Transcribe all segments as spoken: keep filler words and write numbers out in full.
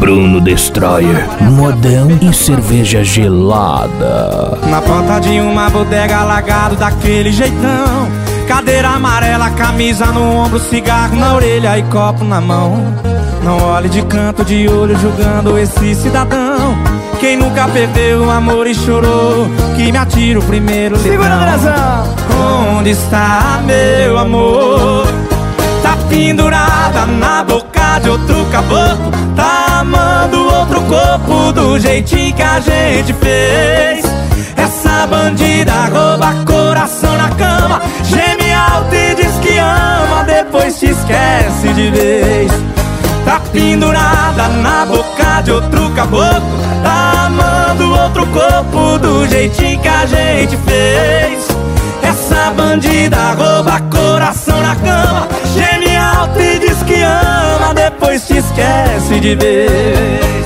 Bruno Destroyer, modão e cerveja gelada. Na porta de uma bodega, largado daquele jeitão, cadeira amarela, camisa no ombro, cigarro na orelha e copo na mão. Não olhe de canto de olho julgando esse cidadão. Quem nunca perdeu o amor e chorou, que me atira o primeiro litrão. Segura, Andrezão! Onde está meu amor? Tá pendurada na boca de outro caboclo, tá amando outro corpo do jeitinho que a gente fez. Essa bandida rouba coração na cama, geme alto e diz que ama, depois te esquece de vez. Tá pendurada na boca de outro caboclo, tá amando outro corpo do jeitinho que a gente fez. Essa bandida rouba coração na cama, geme alto e diz que ama, depois te esquece de vez.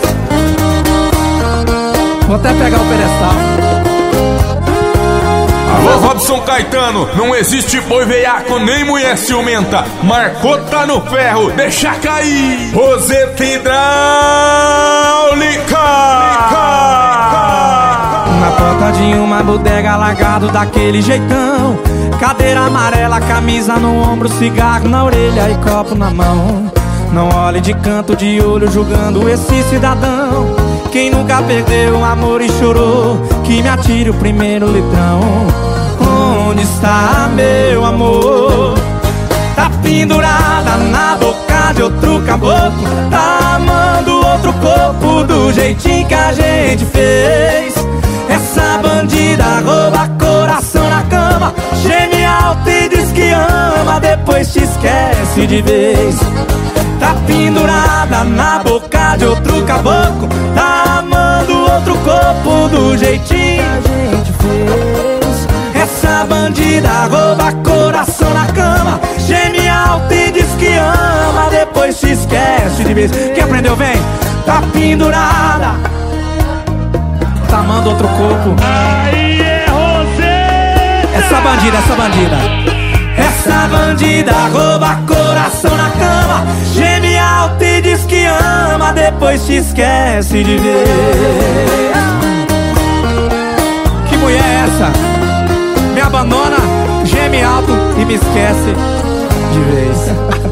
Vou até pegar o pedestal. Alô, Robson Caetano, não existe boi veiaco nem mulher ciumenta. Marcou, tá no ferro, deixa cair. Roseta hidráulica. Na porta de uma bodega, largado daquele jeitão, cadeira amarela, camisa no ombro, cigarro na orelha e copo na mão. Não olhe de canto de olho julgando esse cidadão. Quem nunca perdeu o amor e chorou, que me atire o primeiro litrão. Onde está meu amor? Tá pendurada na boca de outro caboclo, tá amando outro corpo do jeitinho que a gente fez. Essa bandida rouba coração na cama, geme alto e diz que ama, depois te esquece de vez. Tá pendurada na boca de outro caboclo, tá amando outro corpo do jeitinho que a gente fez. Essa bandida rouba coração na cama, geme alto e diz que ama, depois te esquece de vez. Quem aprendeu vem? Tá pendurada, tá amando outro corpo. Aí é Roseta! Essa bandida, essa bandida. Essa bandida rouba coração na cama, geme alto e diz que ama, depois te esquece de ver. Que mulher é essa? Me abandona, geme alto e me esquece de vez.